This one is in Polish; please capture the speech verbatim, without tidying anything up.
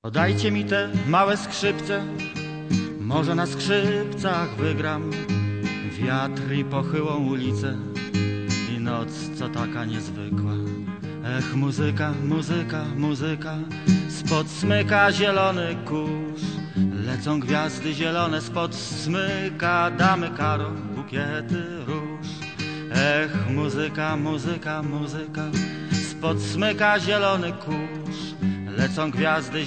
Podajcie mi te małe skrzypce, może na skrzypcach wygram. Wiatr i pochyłą ulicę i noc, co taka niezwykła. Ech, muzyka, muzyka, muzyka, spod smyka zielony kurz. Lecą gwiazdy zielone spod smyka, damy Karo bukiety róż. Ech, muzyka, muzyka, muzyka, spod smyka zielony kurz. Lecą gwiazdy